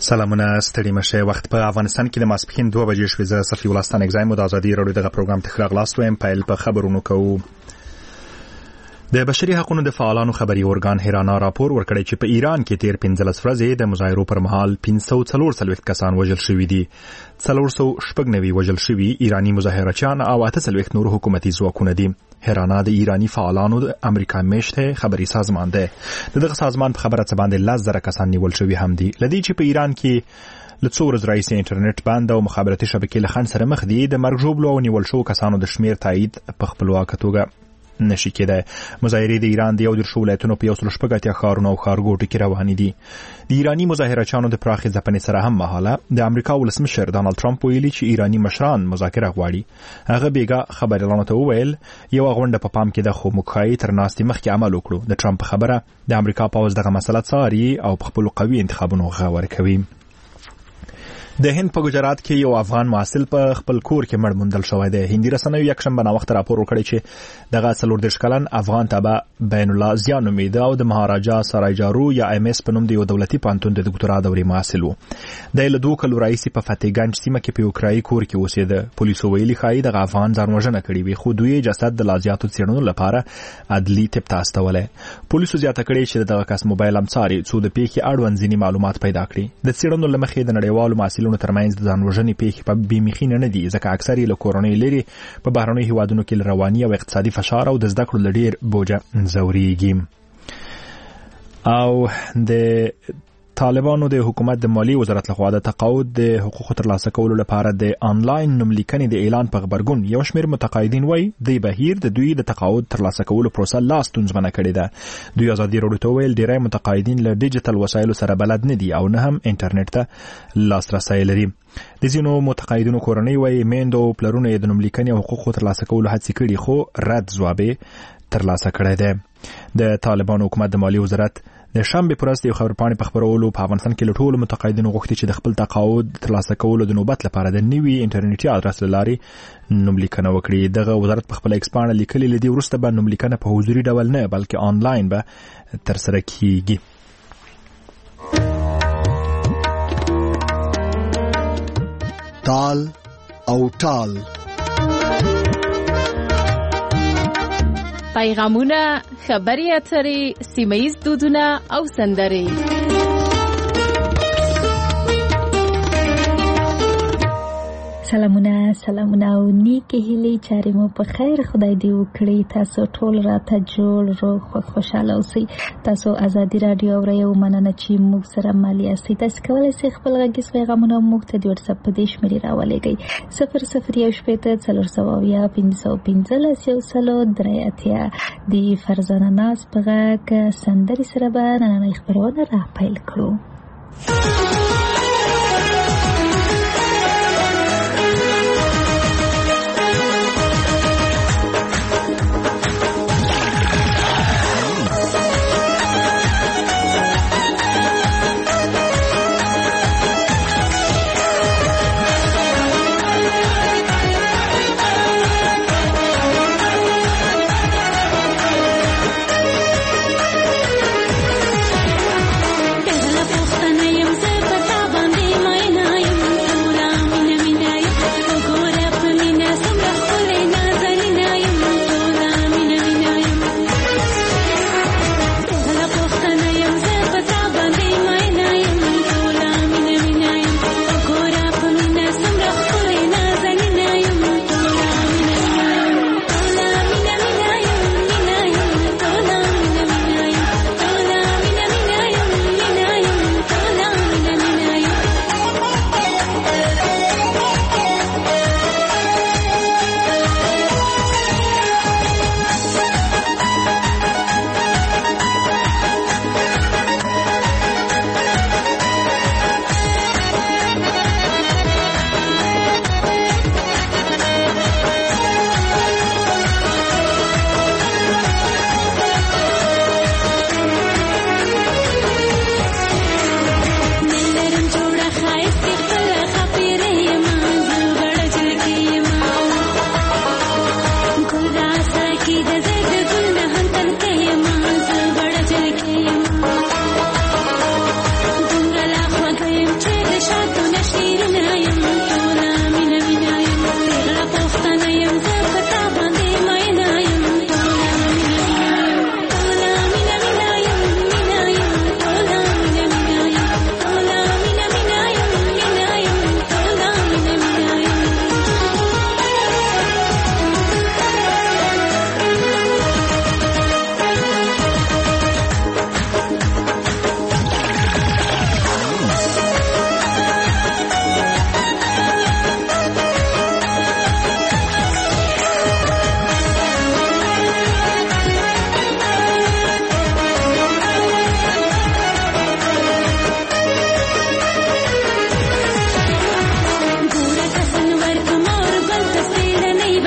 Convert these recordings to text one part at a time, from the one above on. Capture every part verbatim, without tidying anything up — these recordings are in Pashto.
سلامونه ستړي مشه. وخت په افغانستان کې د ماسپښین دوه بجې شوې. زه صفي ولستان اگزایم د ازادي راډیو دغه پروګرام ته خلاص لاستوم. پیل په خبرونو کوو. د بشري حقوقو د فعالانو خبري ارګان هرانا راپور ورکړی چې په ایران کې تیر پنځلس ورځې د مظاهرو پر مهال پنځه سوه څلور څلوېښت کسان وژل شوي دي. څلور سوه شپږ نوي وژل شوي ایراني مظاهرچیان او اته څلوېښت نور حکومتي ځواکونه دي. هرانا د ایرانی فعالانو د امریکا میشته خبري سازمان دی. دغه سازمان په خبره څه باندې لس زره کسان نیول شوي هم دي. لدی چې په ایران کې له څو ورځې راهیسې انټرنیټ بند او مخابراتي شبکې له خنډ سره مخ دي. د مرګ ژوبلو او نیول شوو کسانو د شمیر تایید په خپلواکه توګه نشي کېدای. مظاهرې د ایران د یو دېرش ولایتونو په یو سل شپږ اتیا ښارونو او ښارګوټو کې روانې دي. د ایراني مظاهرچیانو د پراخې ځپنې سره هم مهاله د امریکا ولسمشر ډانلډ ټرمپ ویلي چې ایراني مشران مذاکره غواړي. هغه بیګا خبريالانو ته وویل یو غونډه په پام کې ده، خو موږ ښایي تر ناستې مخکې عمل وکړو. د ټرمپ خبره د امریکا پوځ دغه مسله څاري او په خپلو قوي انتخابونو غور کوي. د هند په ګجرات کې یو افغان محصل په خپل کور کې مړ موندل شوی دی. هندي رسنیو یکشنبه ناوخته راپور ورکړی چې دغه څلور دېرش کلن افغان تابع بین الله زیان نومیده او د مهاراجا سرایجارو یا ایم اس په نوم د یو دولتي پوهنتون د دکتورا دورې محصل و. د له دوه کلو راهیسې په فتحګنج سیمه کې په یو کرایي کور کې اوسېده. پولیسو ویلي ښایي دغه افغان ځانوژنه کړې وي، خو دوی جسد د لا زیاتو څېړنو لپاره عدلي طب ته استولی. پولیسو زیاته کړې چې دغه کس موبایل هم څاري څو د پیښې اړوند ځینې معلومات پیدا کړي. د څېړنو له مخې د نړیوالو محصلینو ترمنځ د ځانوژنې پیښې په بېمخینه نه دي، ځکه اکثر یې له کورنۍ لرې په بهرنیو هیوادونو کې له رواني او اقتصادي فشار او د زده کړو له ډېر بوجه ځورېږي. او د طالبانو د حکومت د مالی وزارت لخوا د تقاعد د حقوقو ترلاسه کولو لپاره د آنلاین نوملیکنې د اعلان په غبرګون یو شمېر متقاعدین وایي د بهیر د دوی د تقاعد ترلاسه کولو پروسه لا ستونزمنه کړې ده. دوی ازادي راډیو ته ویل ډېری متقاعدین له ډیجیټل وسایلو سره بلد نه دي او نه هم انټرنیټ ته لاسرسی لري. د ځینو متقاعدینو کورنۍ وایي میندو او پلرونو یې د نوملیکنې او حقوقو ترلاسه کولو هڅې کړي، خو رد ځواب ترلاسه کړی دی. د طالبانو حکومت د مالی وزارت د شنبه پر ورځ یو خبرپاڼې په خبرولو په افغانستان کې له ټولو متقاعدینو غوښتي چې د خپل تقاعد ترلاسه کولو د نوبت لپاره د نوي انټرنیټي ادرس له لارې نوملیکنه وکړي. دغه وزارت په خپل ایکس پاڼه لیکلي لدی وروسته به نوملیکنه په حضوري ډول نه بلکې آنلاین به ترسره کیږي. تال او ټال پیغامونه، خبري اترې، سیمه‌ییز دودونه او سندرې. سلامونه سلامونه او نیکې هیلې چارې مو په خیر. خدای دې وکړي تاسو ټول راته جوړ روغ خوشحاله اوسئ. تاسو ازادي راډیو اورئ او مننه چې موږ سره مل یاستئ. تاسو کولی شئ خپل غږیز پیغامونه موږ ته د واتساپ په دې شمېرې راولېږئ: صفر صفر یو شپېته څلور سوه اویا پنځه سوه پنځلس یو سلو درې اتیا. د فرزانه ناز په غږ سندرې سره به نننۍ خپرونه را پیل کړو. Pega la posta, no hay un ser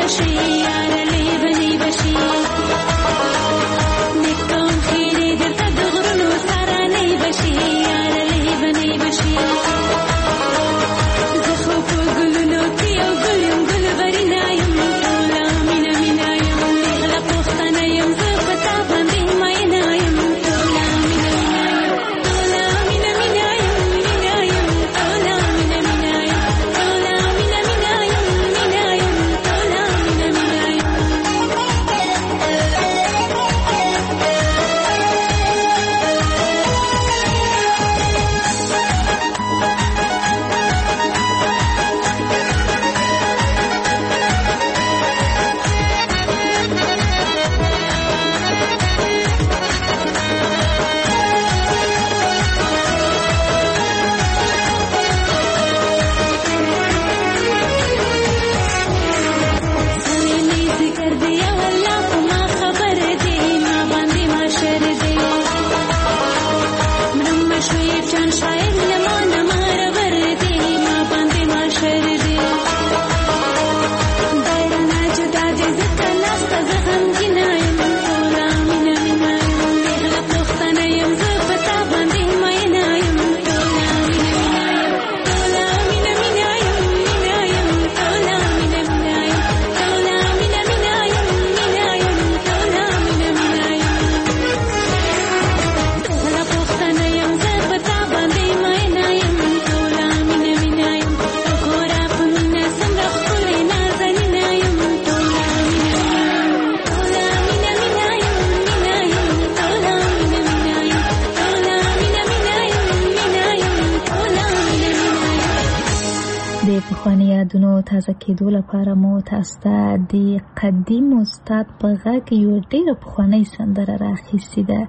یادونو تازه کېدو لپاره مو تاسو ته د قدیم استاد په غږ یو ډېره پخوانۍ سندره راخیستې ده.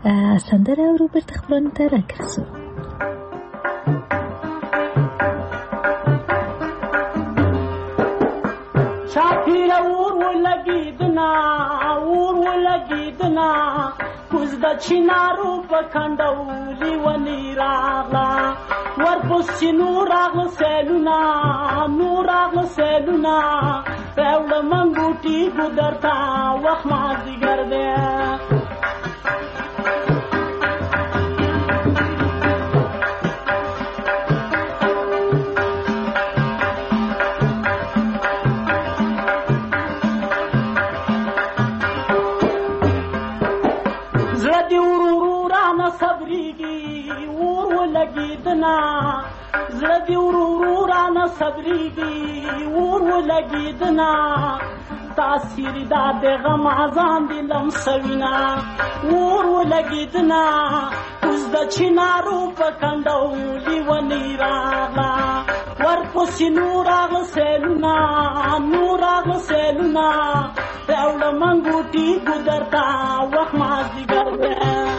سندره اورو بیرته خپلوانو ته راګرځو. چاپیره اور ولګېدنا اور ولګېدنا کوز د چینارو په کنډو لیونی راغله ورپسې نور راغله سیلونه نور راغله سیلونه راوړه منګوټي ګودر ته وخت مازدیګر دی زړه دې ورو ورو رانه صبرېږي اور ولګېدنا تاثیر دا د غم اذان دې لمسوینه اور ولګېدنا اوس د چینارو په کنډو لیونی راغله ورپسې نور راغله سیلونه نور راغله سیلونه راوړه منګوټي ګودر ته وخت مازدیګر دی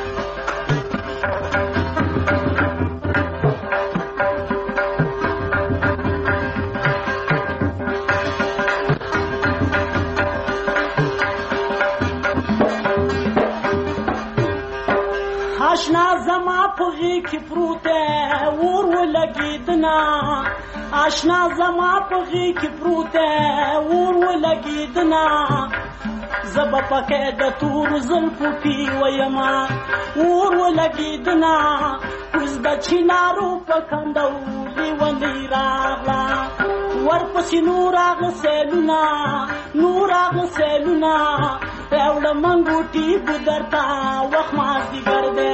آشنا زما په غېږ کې پروت دی اور ولګېدنا آشنا زما په غېږ کې پروت دی اور ولګېدنا زه به پکې د تورو زلفو پې ویمه اور ولګېدنا اوس د چینارو په کنډو لیونی راغله ورپسې نور راغله سیلونه نور راغله سیلونه راوړه منګوټي ګودر ته وخت مازدیګر دی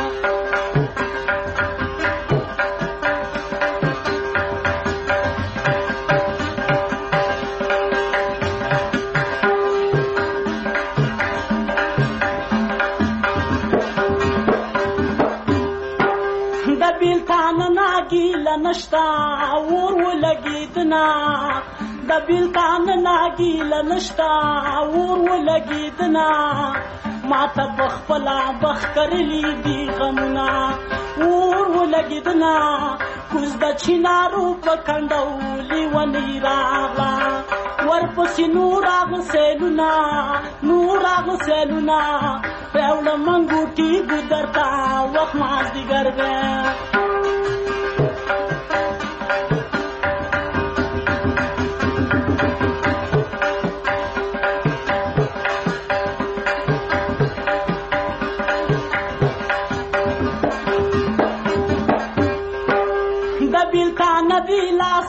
د بیلتان ناګیله نشته اور ولګېدنا د بیلتان ناګیله نشته اور ولګېدنا ماته بخپله بخ کرلي دي غمونه اور ولګېدنا کوز د چینارو په کنډو لیونی راغله ورپسې نور راغله سیلونه نور راغله سیلونه راوړه منګوټي ګودر ته وخت مازدیګر دی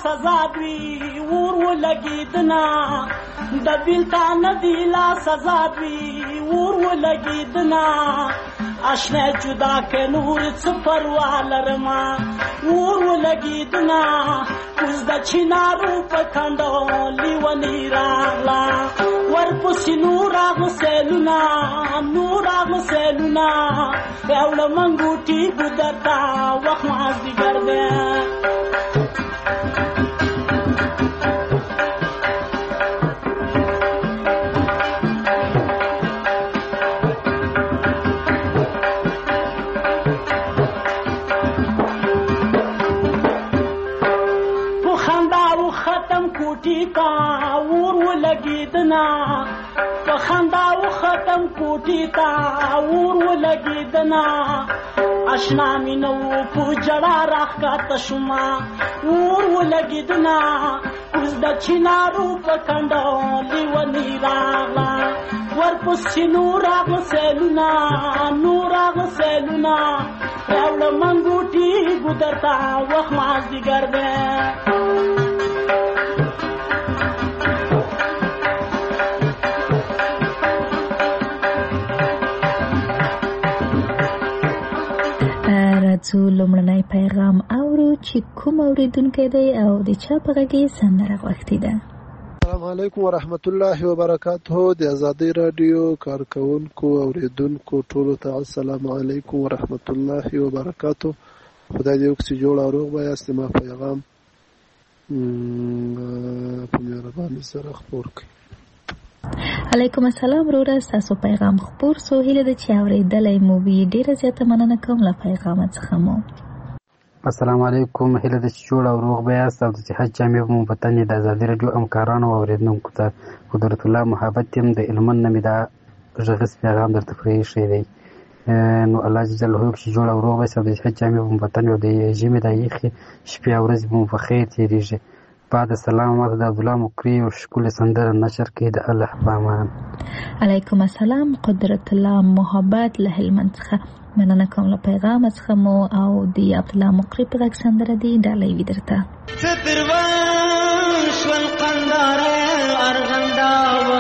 سزا دوی ور ولګیدنا د بیلتان دی لا سزا دوی ور ولګیدنا آشنا جدا که نور څپر والرما ور ولګیدنا اوس د چینارو په کندو لیونی راغلا ورپسې نور راغسلونا نور راغسلونا یوله منګوټي ګودرتا وخت مازدیګر دی کوټیتا ور ولګیدنا په خندا و ختم کوټیتا ور ولګیدنا آشنا مینو په جړه راخاته شوما ور ولګیدنا اوس د چینارو په کندو لیونی راغلا ورپسې نور راغسلونا نور راغسلونا راوړه منګوټي ګودرتا وخت مازدیګر دی راځو لومړنی پیغام اورو چې کوم اوریدونکی دی او د چا په غږ کې سندره غوښتې ده. السلام علیکم ورحمت الله وبرکاته. د آزادۍ رادیو کارکونکو اوریدونکو ټولو ته السلام علیکم ورحمت الله وبرکاته. خدای دې وکړي جوړ او روغ وایاست. ما پیغام په مهرباني سره خپور کړئ. علیکم السلام وروره، ستاسو پیغام خپور سو. هیله ده چې اورېدلی مو وي. ډېره زیاته مننه کوم له پیغامه څخه مو. السلام علیکم. هیله ده چې جوړ او روغ به یاست او د صحت جامې به مو په تن د ازادي راډیو همکارانو او اورېدونکو ته قدرت الله محبت یم د هلمند نه مې دا غږیز پیغام درته پرېښی دی. نو الله جل جلاله وکړي چې جوړ او روغ به یاست او د صحت جامې به مو په تن او د ژمي دا یخې شپې او ورځې به مو په خیر تېرېږي. بعد السلام ماته د عبدالله مکري او ښکلې سندره نشر کړي د الله په امان. علیکم السلام. قدرت الله محبت له هلمند څخه مننه کوم له پیغام څخه مو او د عبدالله مکري په غږ سندره دی ډالۍ وي درته. څه تروان شول قنداره ارغنداوه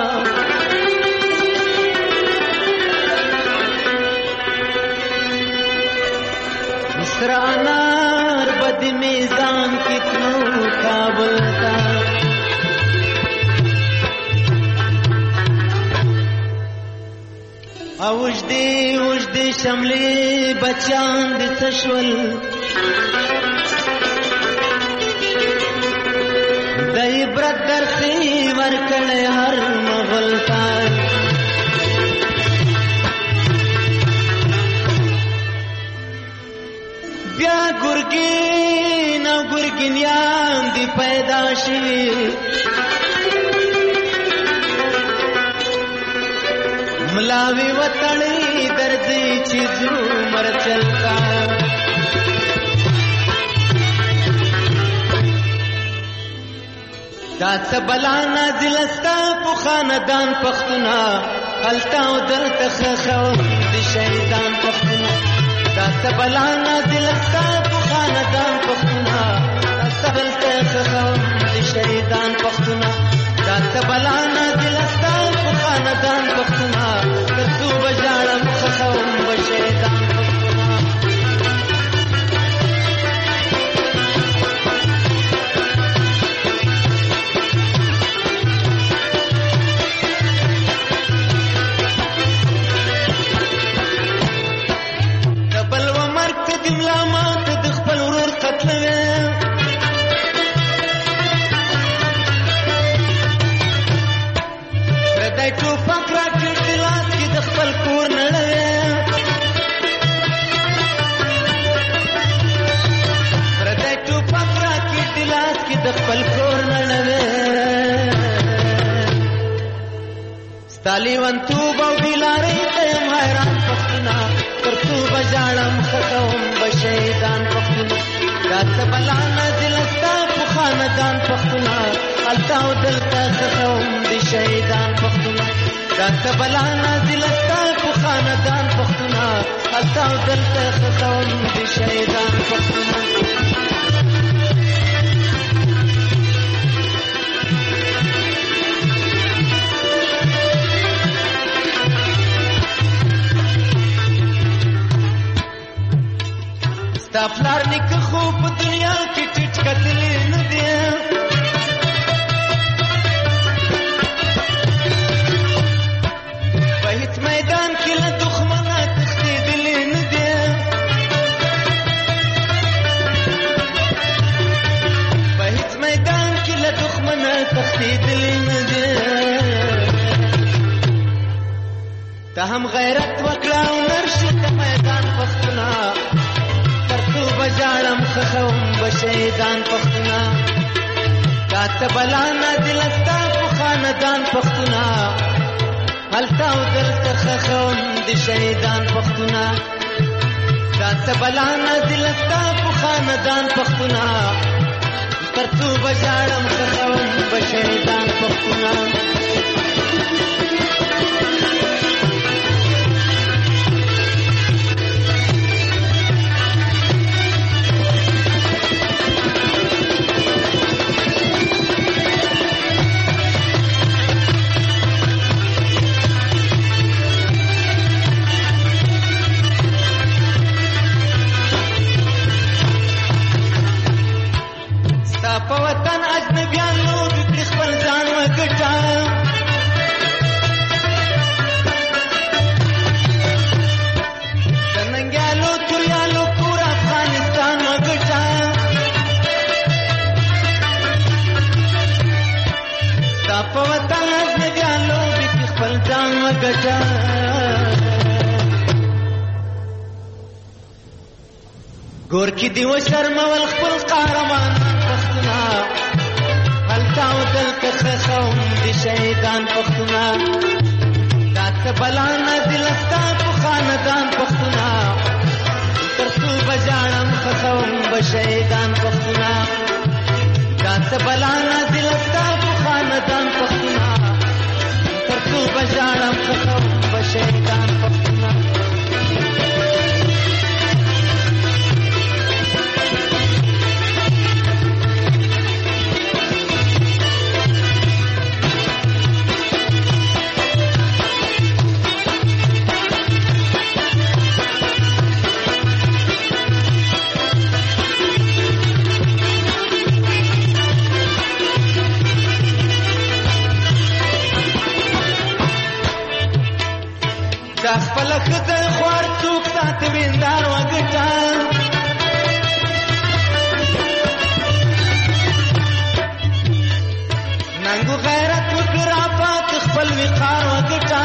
مصر انار بد میزان کتنو کابل تا اوج دی اوج دی شملې بچان د تشول د عبرت درسي ورکړې هر مغل تا بیا ګورګین او ګورګینیان دی پیدا شي ملاوی وطنی درځي چې زمر چلتا دا څه بلا نازل استا په خاندان پښتنا التا او دلته خخو د شهیدان پښتنا دا څه بلا نازل استا په خاندان پښتنا استغل ته خخو د شهیدان پښتنا دا څه بلا نازل استا په خاندان پښتنا ترڅو بجاړم خخو د شهیدان پښتنا तालीवन तू बौदिलारे तयम हैरान पख्तुना कर तू बजाड़म खतौम बशैदान पख्तुना दात बलाना दिलस्ता पुखानदान पख्तुना अलताव दिलता खतौम बशैदान पख्तुना दात बलाना दिलस्ता पुखानदान पख्तुना अलताव दिलता खतौम बशैदान पख्तुना ستا پلار نیکه خو په دنیا کې ټیټ کتلی نه دی په هیڅ میدان کې له دښمنه تښتېدلی نه دی په هیڅ میدان کې له دښمنه تښتېدلی نه دی ته هم غیرت وکړه او نرشي ته میدان پښتونه ترڅو به ژاړم خښوم به شهیدان پښتونه دا ته بلا نازله ستا په خاندان پښتونه هلته او دلته خښوم د شهیدان پښتونه دا ته بلا نازله ستا په خاندان پښتونه ترڅو به ژاړم خښوم به شهیدان پښتونه په وطن اجنبیان لوبې کړي خپل ځان وګټه د ننګیالو توریالو پور افغانستان وګټه ستا په وطن اجنبیان لوبې کړي خپل ځان وګټه ګورکي دې وشرمول خپل قهرمان پښتونه هلته او دلته خښوم د شهیدان پښتونه دا څه بلا نازله ستا په خاندان پښتونه ترڅو به ژاړم خښوم به شهیدان پښتونه دا څه بلا نازله ستا په خاندان پښتونه ترڅو به ژاړم خښوم به شهیدان پښتونه دا خپل خدای خوار څوک ساته ویندار وګټه ننګو غیرت وکړه پاک خپل وقار وګټه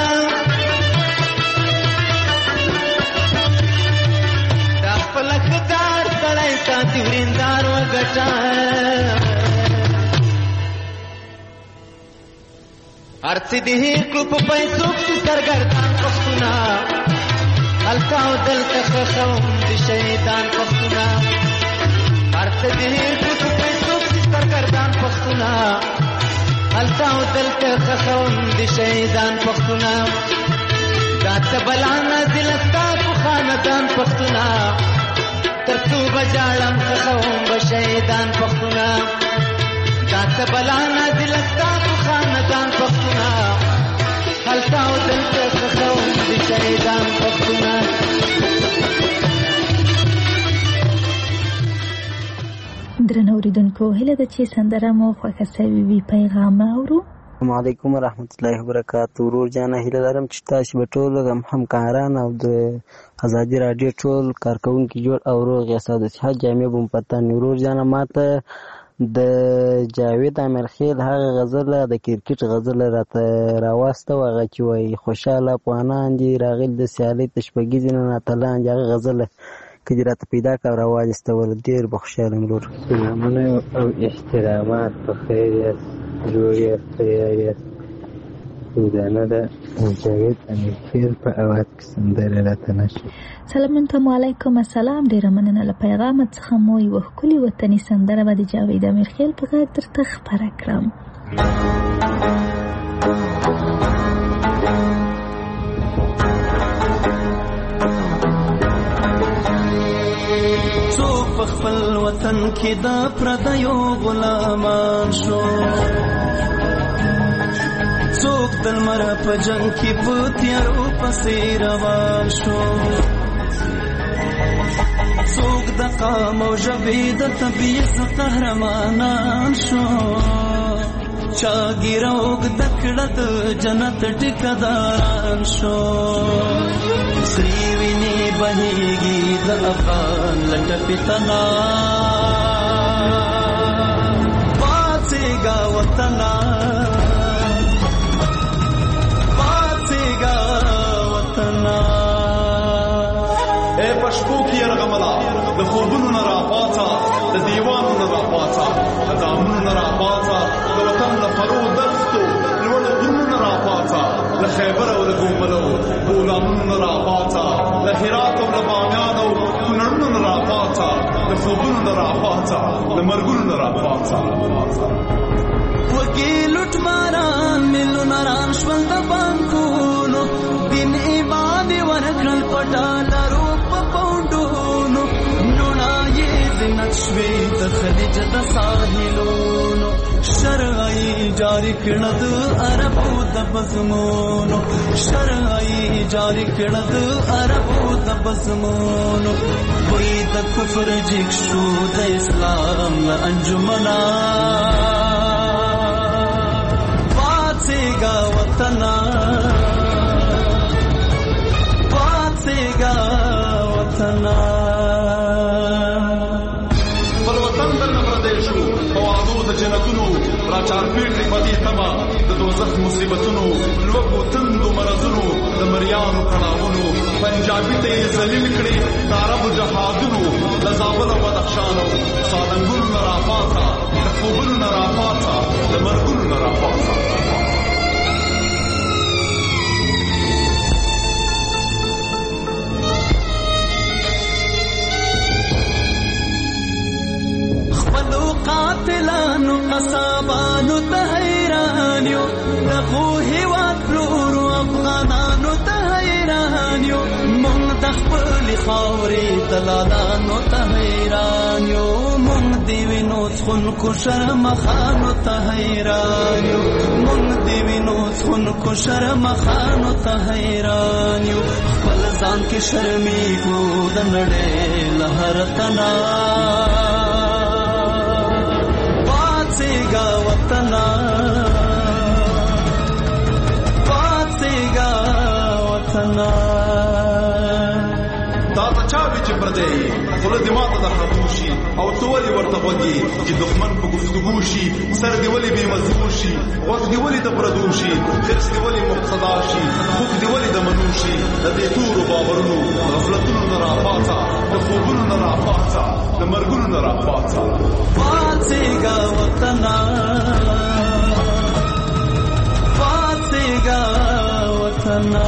دا خپل خدای سړی ساته ویندار وګټه هرڅه دې کړو په پیسو کې سرګردان پښتونه هلته او دلته خښوم د شهیدان پښتونه هرڅه دې کړو په پیسو کې سرګردان پښتونه هلته او دلته خښوم د شهیدان پښتونه دا څه بلا نازله ستا په خاندان پښتونه ترڅو به ژاړم خښوم به شهیدان پښتونه دا څه بلا نازله ستا په خاندان پښتونه هلته او دلته خښوم د شهیدان پښتونه درنو اوریدونکو هیله ده چې سندره مو خوښه سوې وي پیغام اورو السلام علیکم ورحمت الله وبرکاتو ورور جانه هیله لرم چې تاسو به ټول همکاران او د ازادي راډیو ټول کارکونکي جوړ او روغ یاست او د صحت جامع بم پتن ورور جانه ماته د جاوید امیرخیل هغه غزله د کرکټ غزله راته راواسته هغه چې وایي خوشحاله افغانان دي راغلي د سیالۍ د شپږیزې نه اتلان دي هغه غزله که دې راته پیدا کړه راواجستول ډېر به خوشحاله یم ورور سلامونه او احترامات په خیر یاست جوړ یاست تیار یاست سودانه ده جاوید امیرخیل په اواز کې سندره راته نشي سلام علیکم السلام ډیره مننه له پیغام څخه مو یوه ښکلې وطني سندره به د جاوید امیرخیل په غږ درته خپره کړم څوک په خپل وطن کې د پردیو غلامان شو څوک د لمر په جنګ کې په تیارو پسې روان شو څوک د قام او ژبې د طبیعت قهرمانان شو چا ګیره اوږده کړه د جنت ټیکداران شو سرې وینې بهیږي د افغان لټه پتنا پاڅېږه وطنه پاڅېږه وطنه اے پښتو کې یرغملا د خوبونو نه راپاڅه د دیوانو نه راپاڅه د دامونو نه راپاڅه د وطن د فرو دښتو لوړو غرونو نه راپاڅه د خیبر او د ګوملو بولانونو نه راپاڅه د هرات او د بامیان او کونړونو نه راپاڅه د خوبونو نه راپاڅه د مرګونو نه راپاڅه وګي لوټ ماران ملو ناران شول د بانکونو دین ایمان ورکړل پټالرو په پوندونو نونایې د نشوي د خلیج د ساحلونو شرعي جاری کړه د عربو د بزمونو شرعي جاری کړه د عربو د بزمونو وې د کفر جګ شو د اسلام انجمنا پاڅېږه وطنه پاڅېږه وطنه بل وطن درنه پردی شو په وعدو د جنتونو راچارپېږي په دې تمه د دوزخ مصیبتونو لوږو تندو مرضونو د مریانو کړاوونو پنجابي ته یې ذلیل کړي د عربو جهادونو د زابل او بدخشان او سالنګونو نه راپاڅه د خوبونو نه راپاڅه د مرګونو نه راپاڅه قاتلانو قصابانو ته حیران یو دغو هېواد پلورو افغانانو ته حیران یو موږ د خپلې خاورې دلالانو ته حیران یو موږ د وینو څښونکو شرمخانو ته حیران یو موږ د وینو څښونکو شرمخانو ته حیران یو خپل ځان کې شرمېږو د نړۍ له هر تنا پاڅېږه وطنه پاڅېږه وطنه دا ته چا وي چې پردی خوله دې ماته د خطو شي او ته ولې ورته غوږ چې دښمن په گفتگو شي سر دې ولې بې مضمون شي غوږ دې ولې د پردو شي حرص دې ولې مقتدا شي خوب دې ولې د منو شي د دې تورو باورونو غفلتونو نه راپاڅه د خوبونو نه راپاڅه د مرګونو نه راپاڅه پاڅېږه وطنه پاڅېږه وطنه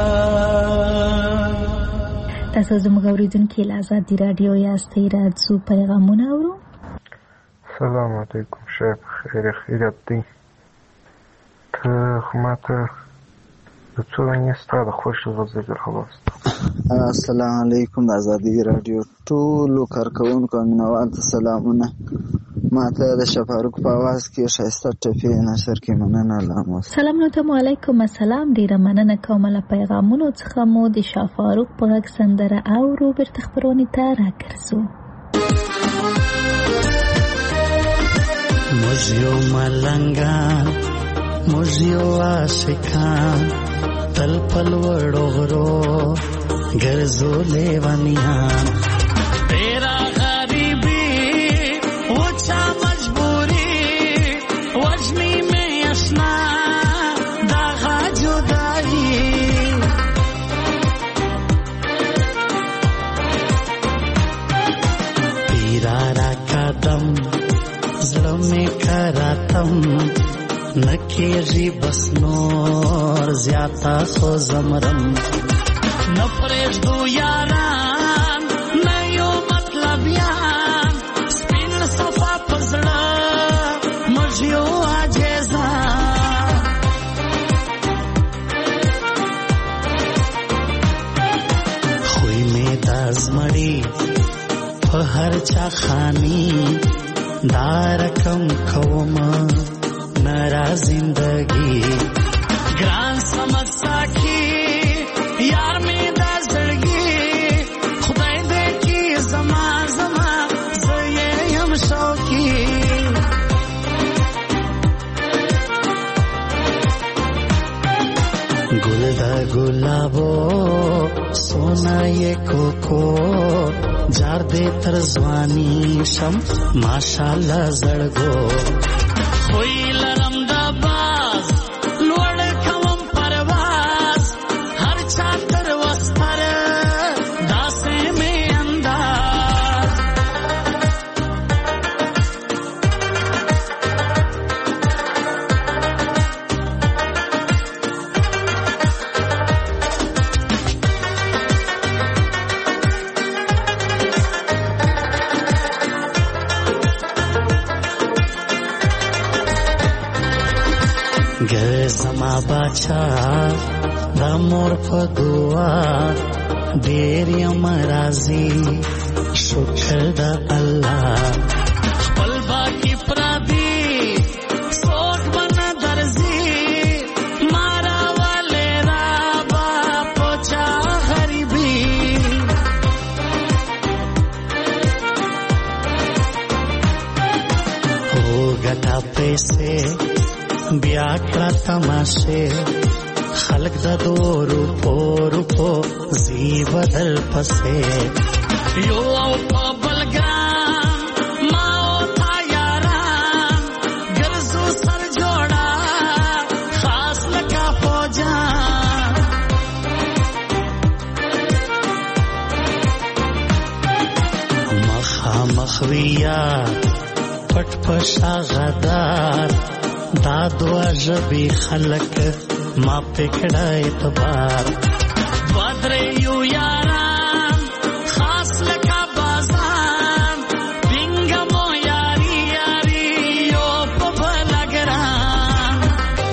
تاسو زموږ اوریدونکي له ازادي راډیو یاستئ راځو پیغامونه اورو سلام علیکم شیخ خیر خیرت دی ته خو ماته د څو دانې ستا د خوښې غزل راوست السلام علیکم د ازادي راډیو ټولو کارکوونکو او مینوال ته سلامونه ماته د شفاروق په اواز کې ښایسته ټپې نشر کې مننه لاموس سلام علیکم السلام ډیره مننه کوم له پیغامونو څخه مو د شفاروق په غږ سندره اورو بیرته خپرونې ته راګرځو موږ یو ملنګان موږ یو عاشقان تل په لوړو غرو ګرځو لیونیان تیرا غریبی وچا مجبوری وجنی میں اشنا داغا جدائی تیرا را قدم زړه میں کراتم نکیږي بس نور زیاتا خو زمرم نپرېږدو یاران نه یو مطلب یان سپین صفا په زړه موږ یو عاجزان خوی مې دا زمړي په هر چا خاني دا رقم کوم نرا زندگی گران سمسا کی یار میں دا زړګي خدای دې کی زما गुल दा गुलाबो सोना ये कोको जार दे तर जवानी शम माशाल्लाह जड़गो होई लरम दा बाज लोड़ कवम परवाज हर चातर वस्तर दासे में अंदाज زما باچا دا مور په دعا ډېر یم راضي شکر د الله خپل باقي پردي څوک به نه درځي مارا والے را با پوچا غریبي हो ګټه پیسې بیا کړه تماشه خلق د دورو پورو پو زی بدل پسه یو او په بلګرام ما او تا یاران ګرځو سر جوړا خاص لکه فوجان مخا مخویا پټ پشا غدار دا دوا جبی خلق ما پکڑا اعتبار وادره یو یاران خاص لکا بازان دنگمو یاری یاری یو پبلگران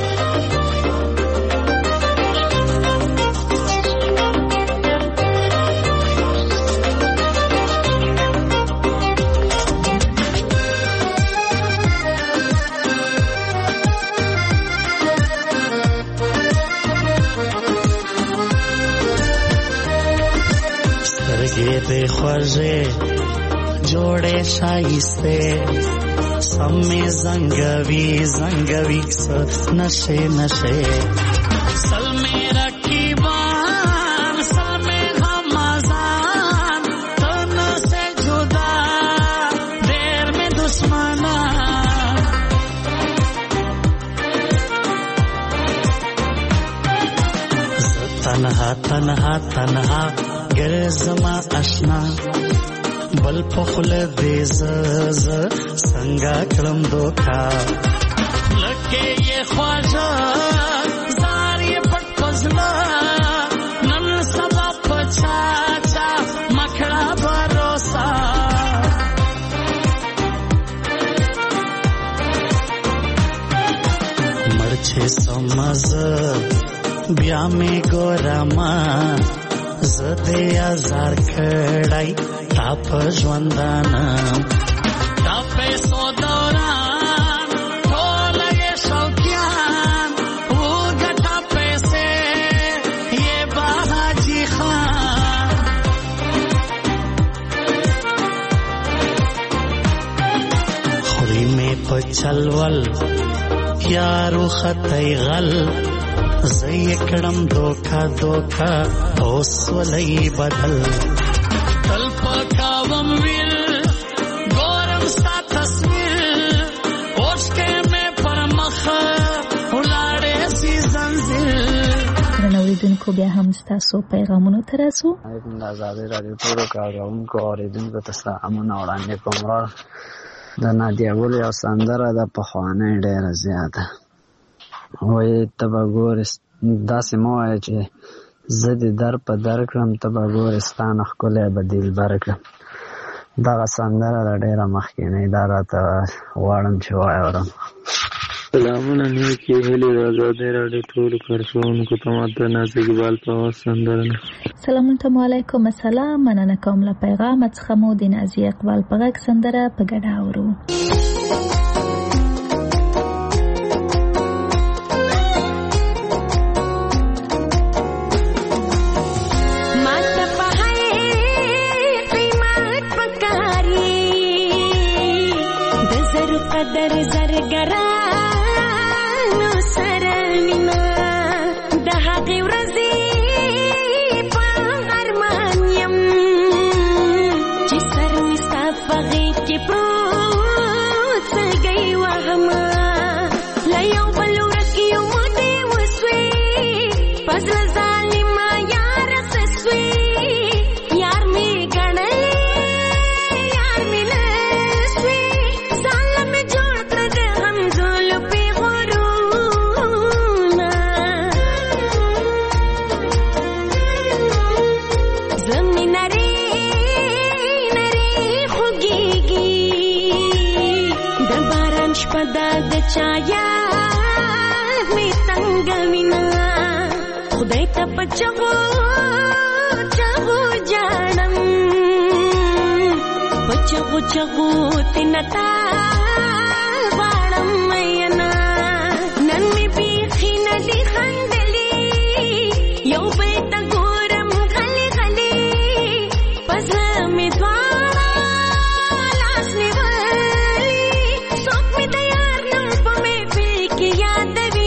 दे ख्वाजे जोड़े शाइस्ते सम्मे जंगवी जंगवी स नशे नशे सलमे रकीबान सलमे घमाजान तन से जुदा देर में दुश्मना तनहा तनहा तनहा गर زما آشنا بل پخل دیز ز څنګه کړم دوکا لکه یې خواجه زاري پټ پزلا نن سبا پچا چا مکړه باروسا مرچه سمز بیا می ګورما زده ازار کړای تاپ ژوندانا تاپ سو دوران ټول یې شوقیان وګټه پیسې یې باجی خان خوري می پچلول یارو خطای غل زی کړم دوکا دوکا اوس ولای بدل تل پکاوم ویل ګورم ستا تصویر اوس کې مې پر مخ ولاړې سي زنځیر رنوریدونکو بیا هم ستاسو پیغامونو ته راځو. علیکم د ازادي راډیو ټولو کارکوونکو اورېدونکو ته سلامونه وړاندې کوم. د نادیه ګل یو سندره ده پخوانۍ ډېره زیاته وایي ته به ګورې داسې مه وایه چې زه دې در په در کړم ته به ګورې ستا نه ښکلی به دلبر کړم. دغه سندره ده ډېره مخکینۍ دا راته غواړم چې واورم. سلامونه نیکې هیلې د ازادۍ راډیو ټولو کارکوونکو ته ماته ناز اقبال په آواز سندره ده. سلامونه ته علیکم السلام. مننه کوم له پیغامه څخه مو د نازي اقبال په غږ سندره په ګډه اورو. قدر زرګرانو سره مینا د هغې پزړه ظالمه یار سسوي یار می ګڼلې یار می لسوي ظالم جوړ کړ د همزولو پیغورونه زمین نری نری خوږیږي د باران شپه ده د چایا می څنګه وینا خدای ته په چغو چغو جانم په چغو چغو تنتا غواړم مینا نن می بیخي ندی خندلې یو بل ته ګورم غلي غلي پزړه می دواړه لاس نیولي څوک می تیار نم په محفل کې یادوي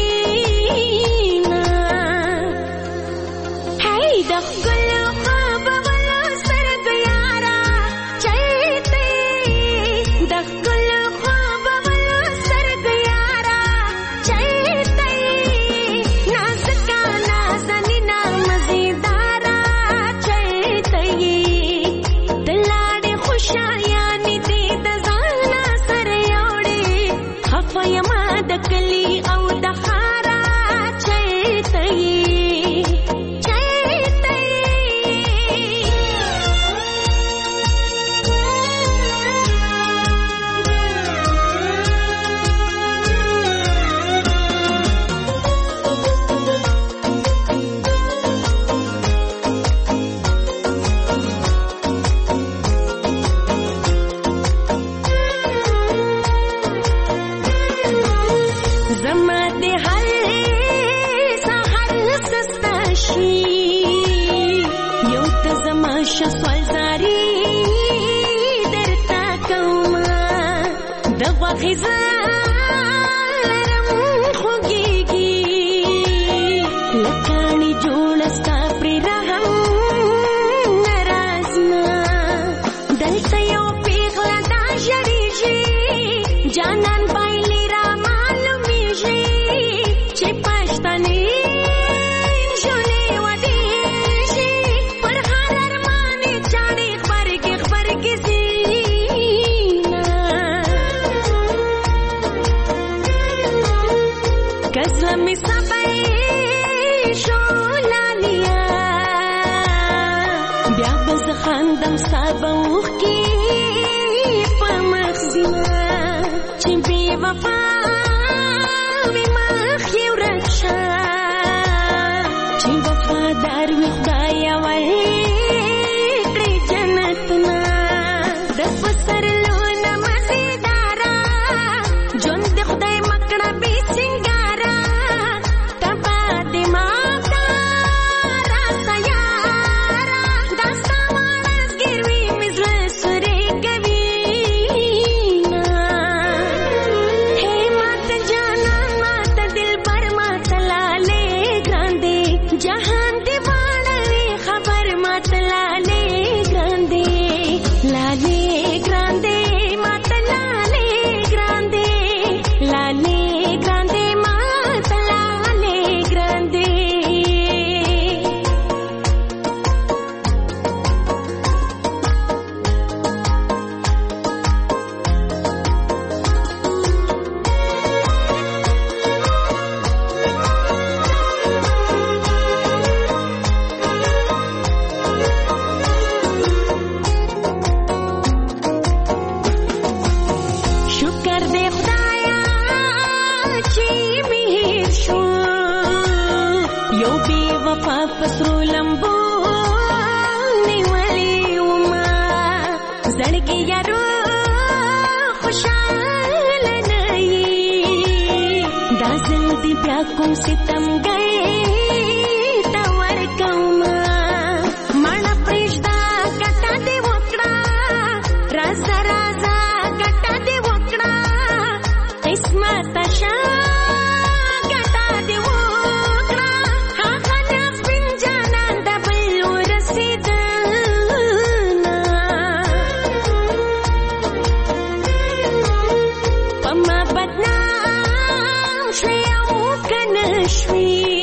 شوي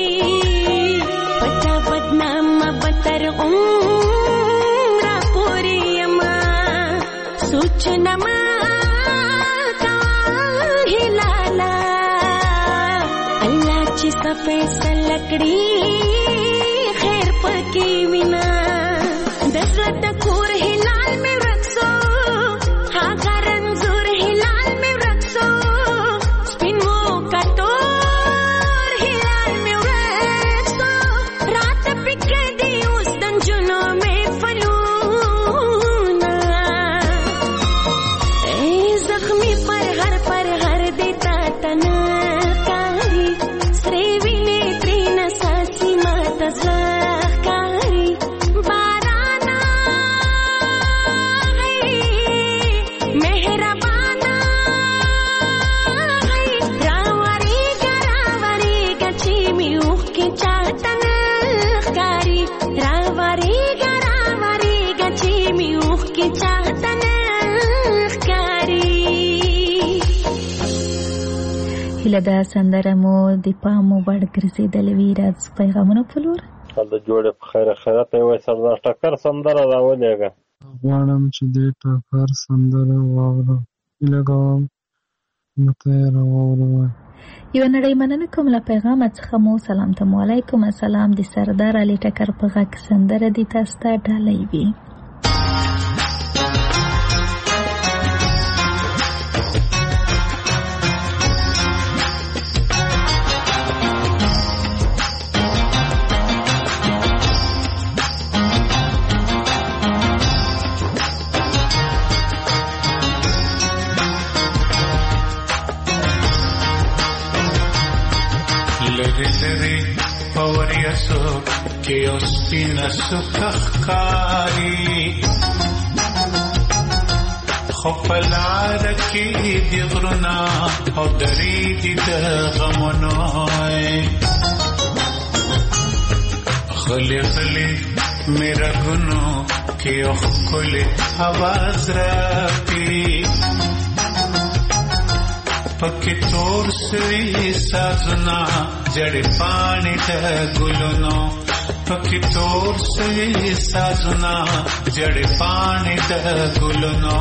کړي خیر پکې وینا د زړه د کور هلال مې ورکسو هغه رنځور هلال مې ورکسو سپین مو کتور هلال مې ورکسو رات پکې دی اوس د جنو مې فلونا ای زخمی پر هر پر هر دیتا تنا هیله ده سندره مو د پامو وړ ګرځېدلې وي. راز پیغامونه په لور د جوړې په خیر خیرات یې وایي سردار ټکر سندره راولېږه. غواړم چې دې ټکر سندره واورم، هیله کوم نو ته یې راواوروه. یوه نړۍ مننه کوم له پیغامه څخه مو سلام ته مو علیکم السلام. د سردار علي ټکر په غږ سندره دې تاسو ته ډالۍ وي. که اوسپین سکخکاری خو پلار کی دی غرنا او دری دی غمونوی خلی خلی میرا گنو که اخکل آواز رفتی پکی تور سوی سازنا جڑی پانی تا گلونو پکی تور سوی سازنا جڑی پانی تا گلونو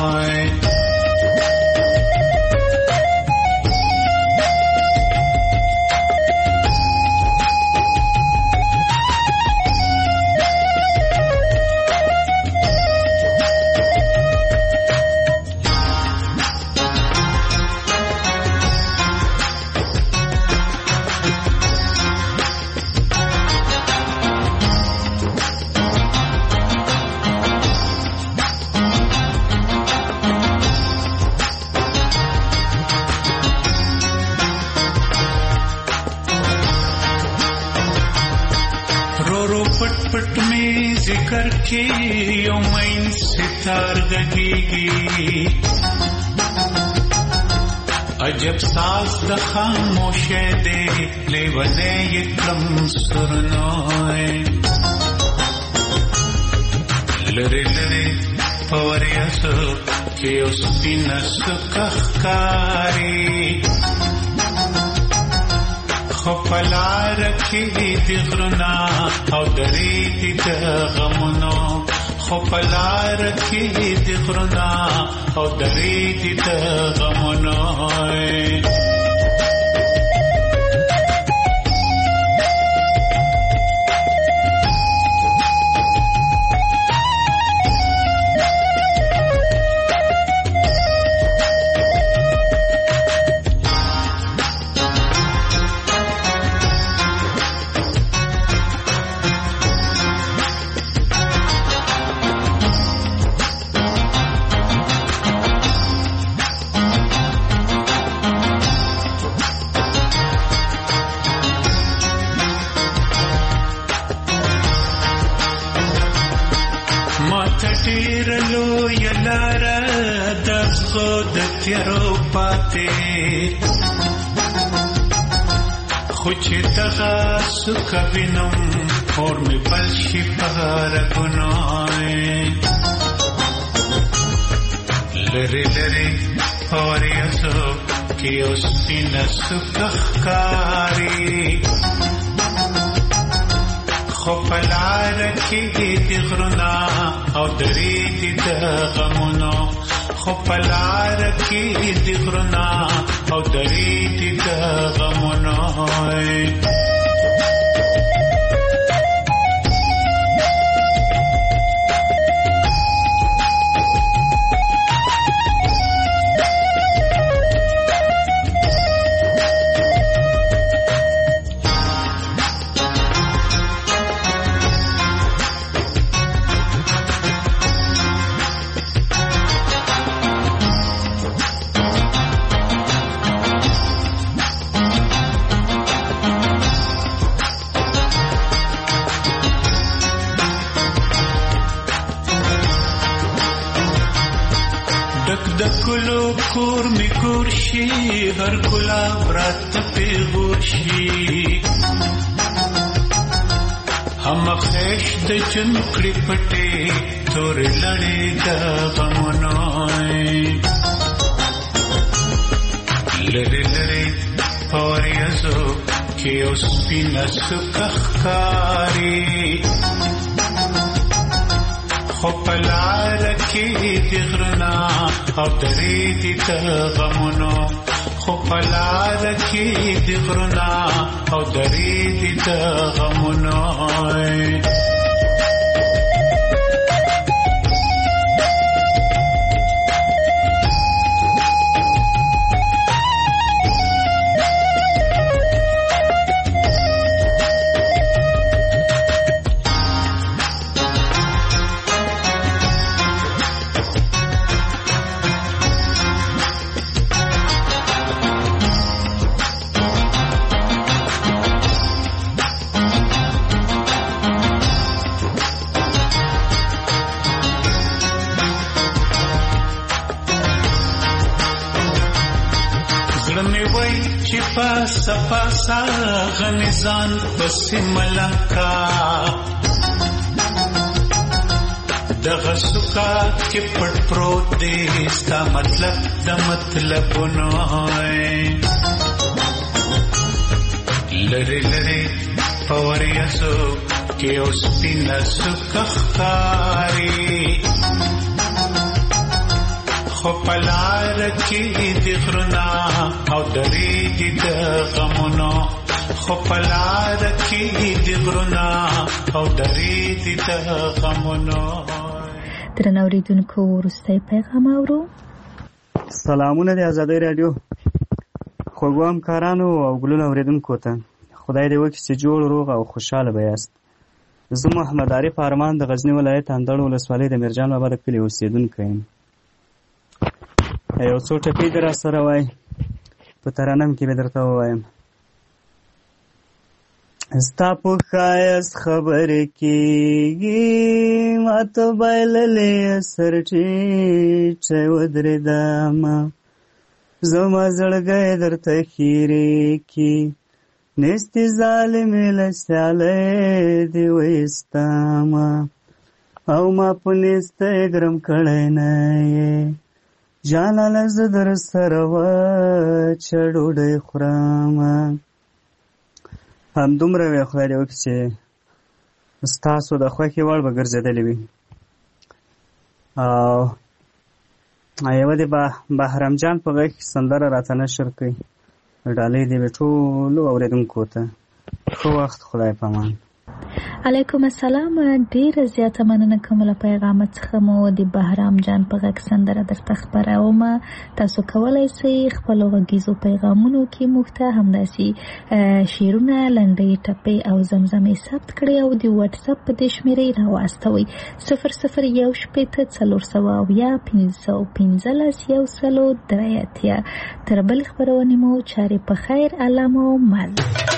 करके योमैन सितार गगीगी अजब साज द खामोशे दे लेवने यकम सुरनोए लरे लरे पवरियासो के उसकी नसुकखकारी خپلا رکھی دی غرنا او دری دی غمونو خپلا رکھی دی غرنا او دری دی غمونو تیرو پاتے خوچ تغا سکھ بینم اور میں بلشی پہار گنائے لرے لرے اور یسو کی استی نسکخکاری خپلا رکھی دی غرنا او دری دی غمونو خپلا رکھی دی غرنا او دری دی غمونو ګلو کور می کور شي هر ګلاب رات په غور شي هم خېش د چن کړي پټي تور لړې د غمونو لری لری پوریازو کې اوس پینا سکخکاری خو پلار کې د غرنا او درې د غمونو خو پلار کې د غرنا او درې د غمونو پاسا پاسا غنزان پس ملنکا دغه سکا کې پټ پروت دی ستا مطلب د مطلبونو لری لری پوریاسو کې اوس پینا سکا خاري خو پلار کې د غرنا او درې د غمونو خو پلار کې د غرنا او درې د غمونو. درنو اوریدونکو وروستی پیغام اورو. سلامونه د آزادۍ رادیو خوږو همکارانو او ګلونو اوریدونکو ته خدای دې وکړي چې جوړ روغ او خوشحاله به یاست. زه محمد عارف ارمان د غزني ولایت اندړ ولسوالۍ د میرجان بابا د کلي اوسېدونکی یم. یو څو ټکي دې راسره وایي په ترانم کې به درته ووایم. ستا په ښایست خبرې کېږي ماته بایللې سر ټیټی ودرېدمه زما زړګی درته خیرې کي نیستې ظالمې له سیالۍ دې ویستمه او ما په نیستی ګرم کړی نه یې جانانه زه در سره وچه ډوډۍ خورمه. همدومره وی خدای دې وکړي چې ستاسو د خوښې وړ به ګرځېدلې وي. او یوه دې بهرام جان په غږ کې سندره راته نشر کړي ډالۍ دې وي ټولو اورېدونکو ته. ښه وخت خدای پامان. علیکم السلام. ډیره زیاته مننه کوم له پیغام څخه مو د بهرام جان په غږ سندره درته خپروم. تاسو کولی شئ خپلو غږیزو پیغامونو کې موږ ته همداسې شعرونه لنډۍ ټپې او زمزمې ثبت کړئ او د واتساپ په دې شمېرې راواستوئ صفر صفر یو شپېته څلور سوه اویا پنځه سوه پنځلس یو سلو درې اتیا. تر بلې خپرونې مو چارې په خیر علم او مل.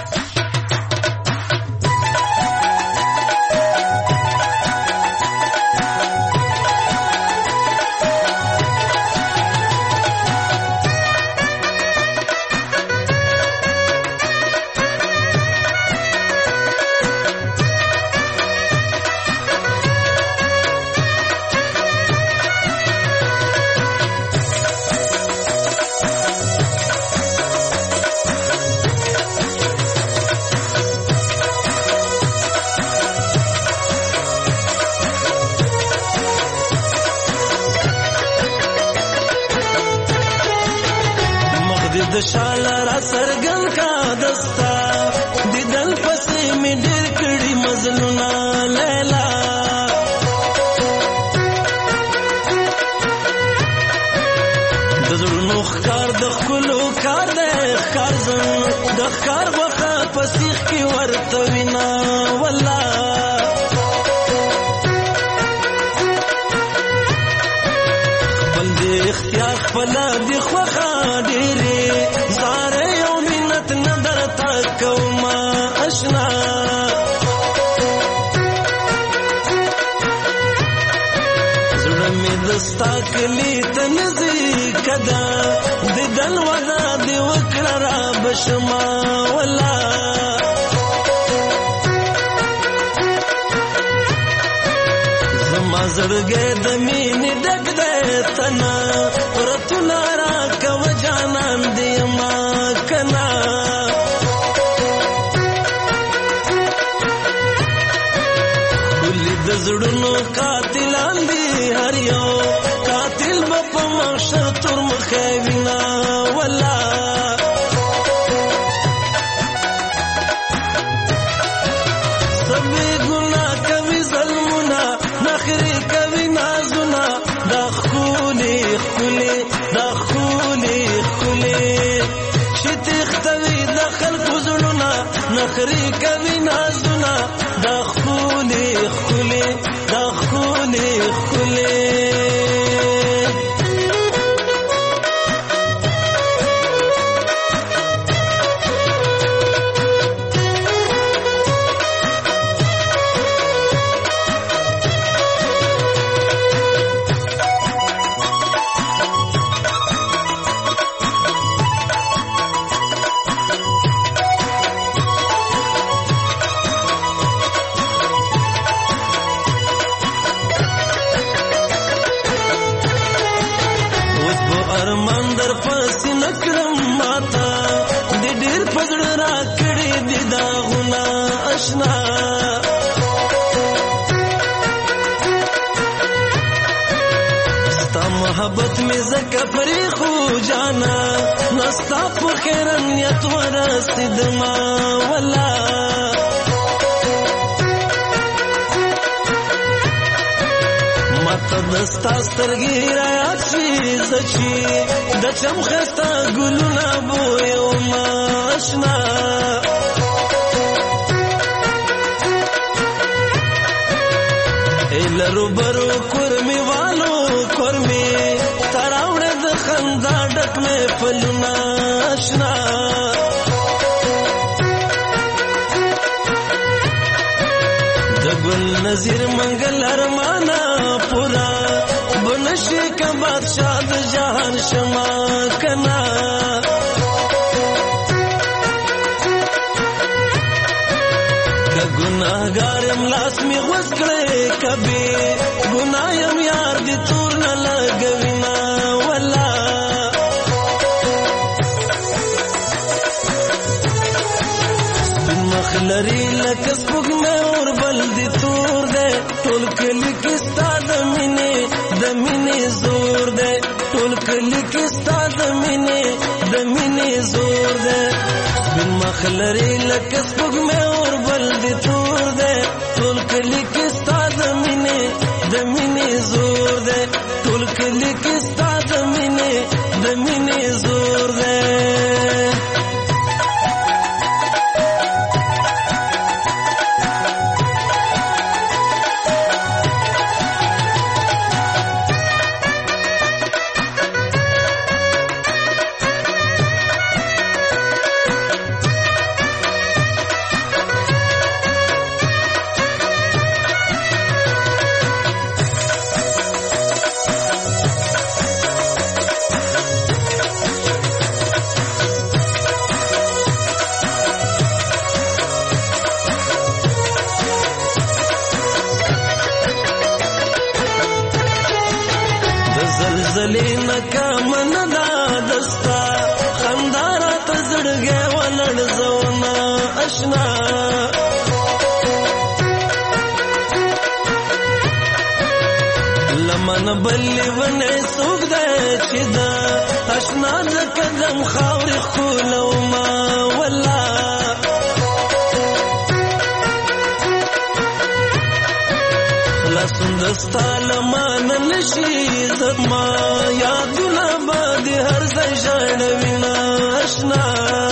د شاله را سرګن کا دستا دیدن پسې می ډېر کړي مزلونه لیلا د زړونو ښکار د ښکلو کار دی ښکار زن د ښکار غوښه په سیخ کې ورته وینا والله خپل د اختیار خپله د خوښه ډېرې زاره یو منت نه درته کومه اشنا زړه مې د زستا کلی تنزی کدا د دل ودا دی وکړه را بشما ولا زما زړګې د مینې ډک دی تنا پرتونه راکوه جانان دی ما کنا ښکلي د زړونو قاتلان دي هر یو قاتل به په محشر تور مخی وینا ولا سبې ګناه کوي ظلمونه نخرې کوي نازونه دا ښکلي ښکلي دا ښکلي ښکلي چې تښتوي د خلکو زړونه نخرې کوي نازونه دا ښکلي ښکلي دا ښکلي ښکلي ارمان در پسې نکړم ماتا د ډېر پزړه را کړې دي داغونه اشنا ستا محبت مې ځکه پرېښو جانا نستا په خیر نیت ورسېدما ولا ماته دستا سترګې رایاد شي زه چې د چم ښایسته ګلونه بویومه اشنا ای لرو برو کورمې والو کورمې تا راوړې د خندا ډک محفلونه اشنا د ګل نظیر منګل ارمانه پورا بنشي کا بادشاہ د جهان شما کنا که گناهګار یم لاس می غوڅ کړې کبي ګناه یم یار دې تور نه لګوینا ولا سپین مخ لري لکه سپوږمۍ اور بل دې تور دی ټول کلي کې ستا د مینې د مینې زور دی ټول کلي کې ستا د مینې د مینې زور دی سپین مخ لري لکه سپوږمۍ اور بل دې تور دی ټول کلي کې ستا د مینې د مینې زور دی ټول کلي کې ستا د مینې د مینې زور دی زلزلې ناکامه نه دستا خندا راته زړګی ولړزونه اشنا لمن بلې ونې څوک دی چې دا اشنا د قدم خاورې ښکلومه ولا خلاصون دستا لمانه نشي زما یادونه به د هر ځای ژړوینه اشنا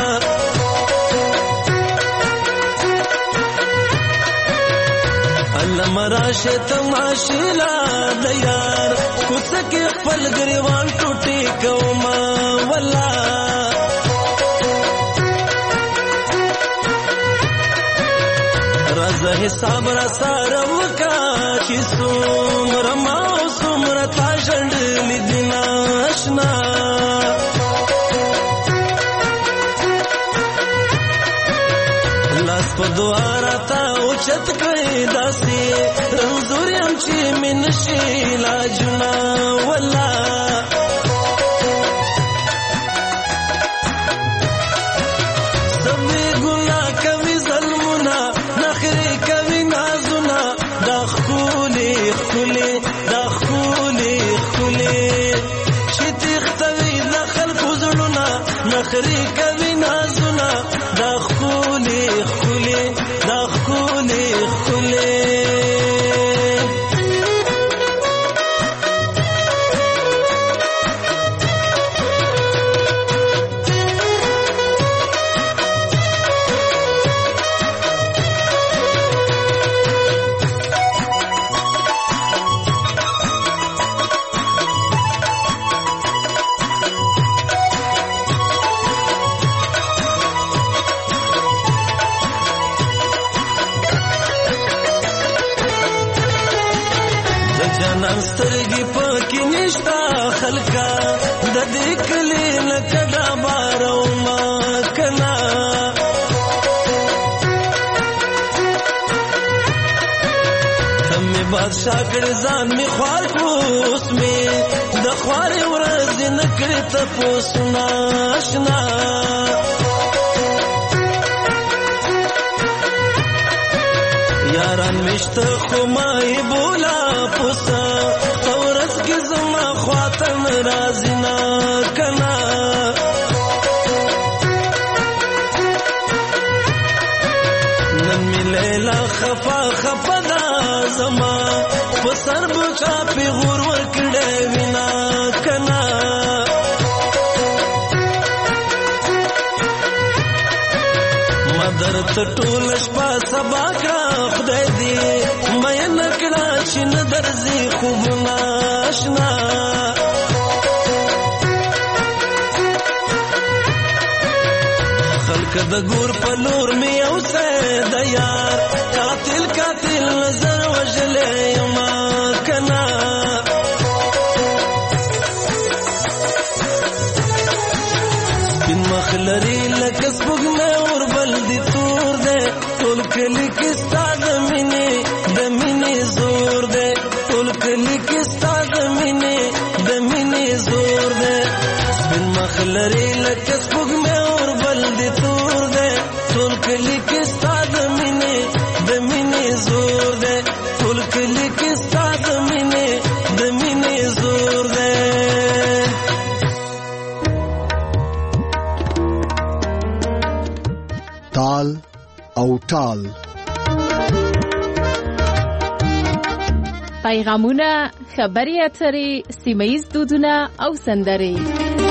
علمه راشه تماشیلا د یار کوڅه کې خپل ګریوان ټوټې کومه ولا زه حساب را سره وکا چې څومره ما او څومره تا ژړلي دي ناشنا لاس په دعا راته اوچت کړئ داسې رنځور یم چې مې نشي علاجونه والله سبې ګناه کوي ظلمونه نخرې کوي نازونه دا ښکلې ښکلې دا ښکلې ښکلې چې تېښتوي د خلکو زړونه نخرې کوي نازونه دا ښکلې ښکلې دا ښکلې ښکلې سترګې پکې نشته خلکا د دې کلي لکه ډبره ومه کنه ته مې بادشاه کړې ځان مې خوار کړو اوس مې د خوارې ورځې نه کړې تپوسونه اشنا یاران مشته خو ما یې بولا پوسه تورس کې زما خواته راځي نه کنه نن مې لیلا خفا خفا دا زما په سر بچا پې غور ورکړې وینا کنه مدر ته ټول شپه سبا کړه خدای دې مې نکړه چې نه درځي خوبونه اشنا خلک د ګور په لور مې اوسه د یار قاتل قاتل نظر وژلې ما کنه سپین مخ لري لکه سپوږمۍ اور بل دي تور دی ټول کلي کې ستا د مینې د مینې زور دی ټول کلي کې ستا د مینې د مینې زور دی سپین مخ لري لکه سپوږمۍ اور بل دي تور دی ټول کلي کې ستا د مینې د مینې زور دی ټول کلي کې ستا د مینې د مینې زور دی تال او ټال پیغامونه خبري اترې سیمه ییز دودونه او سندرې